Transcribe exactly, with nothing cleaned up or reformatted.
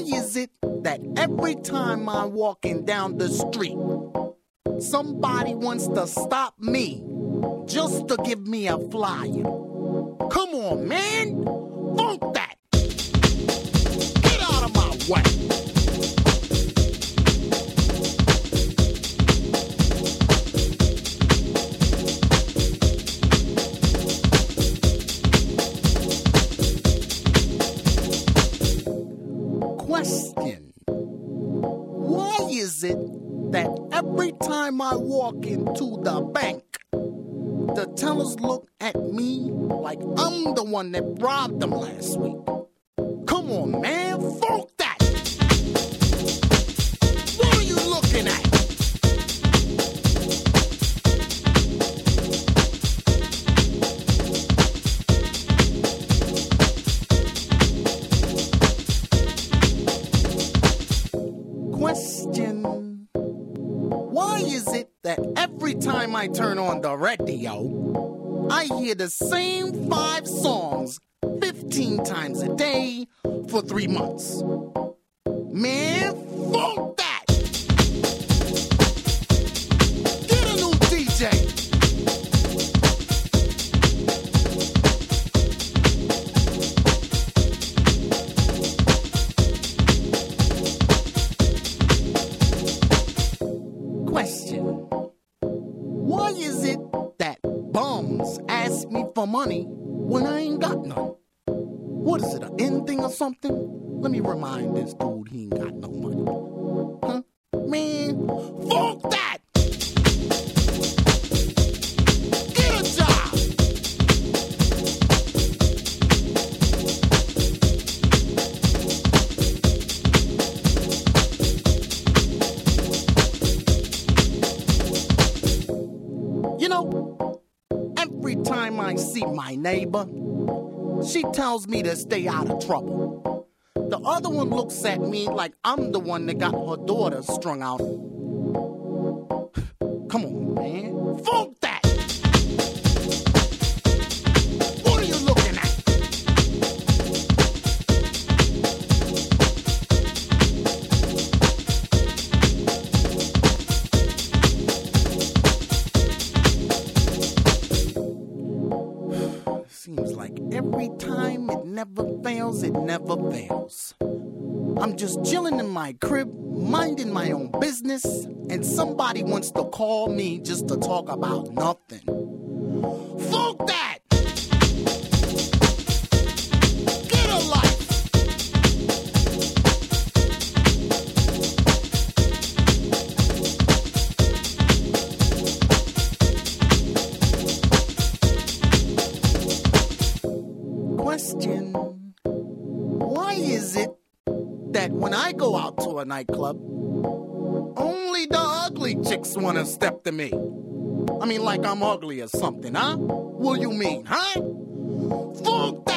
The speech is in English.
is it that every time I'm walking down the street, somebody wants to stop me just to give me a flyer? Come on, man. Funk that. Get out of my way. Question. Why is it that every time I walk into the bank, the tellers look at me like I'm the one that robbed them last week? Come on, man, funk that! What are you looking at? Question. Why is it that every time I turn on the radio, I hear the same five songs fifteen times a day for three months? Man, funk that! Get a new D J! Question. Why is it that bums ask me for money when I ain't got none? What is it, an end thing or something? Let me remind this dude he ain't got no money. Huh? Man, fuck that! Get a job! You know, every time I see my neighbor, she tells me to stay out of trouble. The other one looks at me like I'm the one that got her daughter strung out. Come on, man. Funk that! What are you looking at? Seems like every time it never fails, it never fails. I'm just chilling in my crib, minding my own business, and somebody wants to call me just to talk about nothing. Fuck that! Get a life! Question. Why is it that when I go out to a nightclub, only the ugly chicks want to step to me? I mean, like I'm ugly or something, huh? What do you mean, huh? Fuck that!